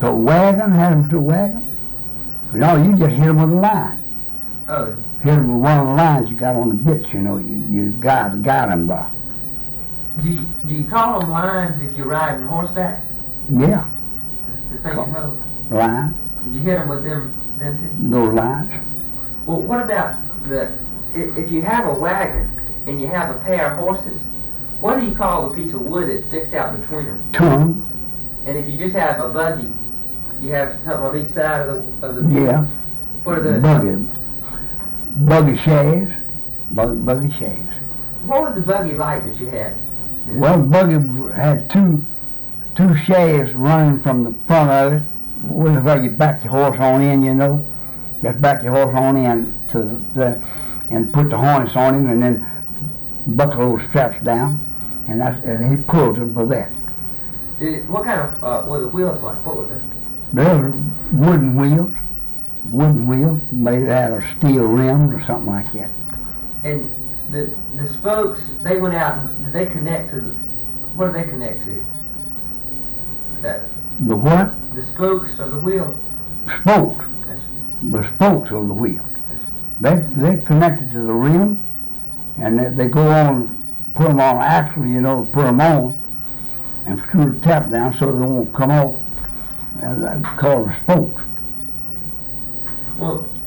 To a wagon, had them to a wagon. No, you just hit them with a line. Oh. Hit them with one of the lines you got on the bits, you know, you got them by. Do you call them lines if you're riding horseback? Yeah. The thing you hold? Line. You hit them with them then too? Those lines. Well, what about if you have a wagon and you have a pair of horses, what do you call the piece of wood that sticks out between them? Tongue. And if you just have a buggy, you have something on each side of the Yeah. What are the buggy shafts. Buggy shafts. What was the buggy like that you had? Well, the buggy had two shafts running from the front of it. Where you back your horse on in, you know. Just back your horse on in and put the harness on him, and then buckle those straps down, and he pulled it for that. What kind of were the wheels like? What were they? They were wooden wheels made out of steel rims or something like that. And the spokes, they went out. Did they connect to what do they connect to? The what? The spokes of the wheel. Spokes. Yes. The spokes of the wheel. Yes. They connected to the rim, and they go on, put them on an axle, you know, put them on, and screw the tap down so they won't come off. And that's called a spoke. Well,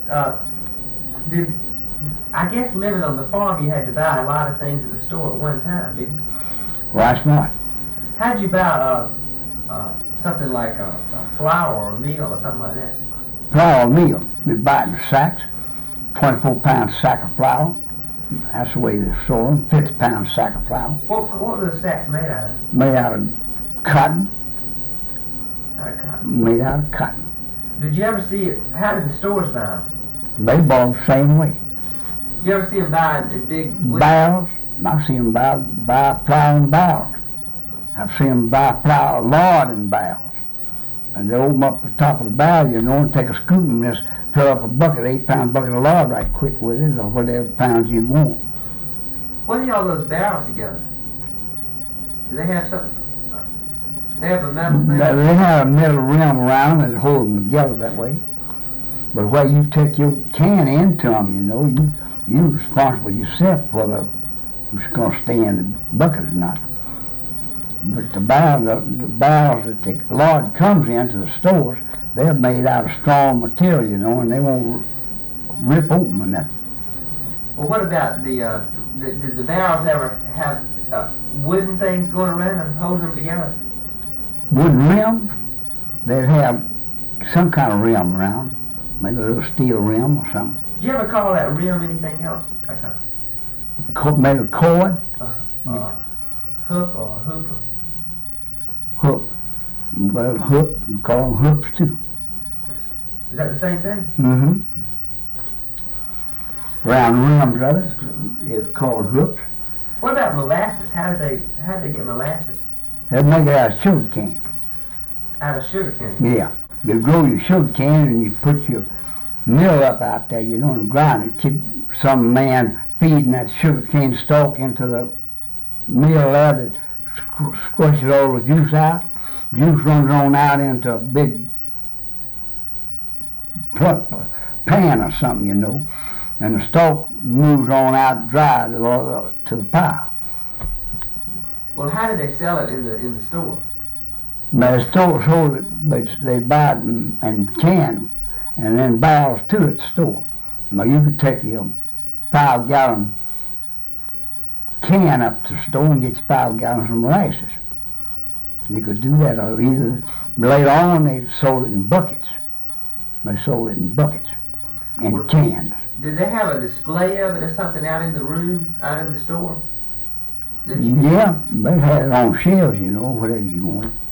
I guess living on the farm, you had to buy a lot of things at the store at one time, didn't you? Well, that's not. How did you buy something like a flour or a meal or something like that? Flour meal. We buy it in sacks, 24-pound sack of flour. That's the way they sold them, 50-pound sack of flour. What were the sacks made out of? Made out of cotton. Out of cotton. Made out of cotton. Did you ever see it? How did the stores buy them? They bought the same way. Did you ever see them buy in big Barrels. I've seen them buy flour in barrels. I've seen them buy flour, lard in barrels. And they open up the top of the barrel, you know, and take a scoop and just fill up a bucket, 8-pound bucket of lard right quick with it, or whatever pounds you want. What are all those barrels together? Do they have something? They have a metal thing? They have a metal rim around and hold them together that way. But where you take your can into them, you know, you're responsible yourself whether it's going to stay in the bucket or not. But the barrels that the lard comes into the stores, they're made out of strong material, you know, and they won't rip open or nothing. Well, what about did the barrels ever have wooden things going around them, holding them together? Wooden rims, they'd have some kind of rim around, maybe a little steel rim or something. Did you ever call that rim anything else? Like Maybe a cord? Hook or a hooper? Hook. Well, hook, we call them hooks too. Is that the same thing? Mm-hmm. Round rims of it is called hooks. What about molasses? How did they get molasses? They'd make it out of sugar cane. Out of sugar cane? Yeah. You grow your sugar cane and you put your mill up out there, you know, and grind it. Keep some man feeding that sugar cane stalk into the mill there that squishes all the juice out. Juice runs on out into a big pan or something, you know, and the stalk moves on out dry to the pile. Well, how did they sell it in the store? Now, the store sold it, they buy it and can, and then barrels to the store. Now, you could take your 5-gallon can up to the store and get your 5 gallons of molasses. You could do that, or either later on they sold it in buckets. They sold it in buckets, in cans. Did they have a display of it or something out in the room, out in the store? Yeah, they had it on shelves, you know, whatever you wanted.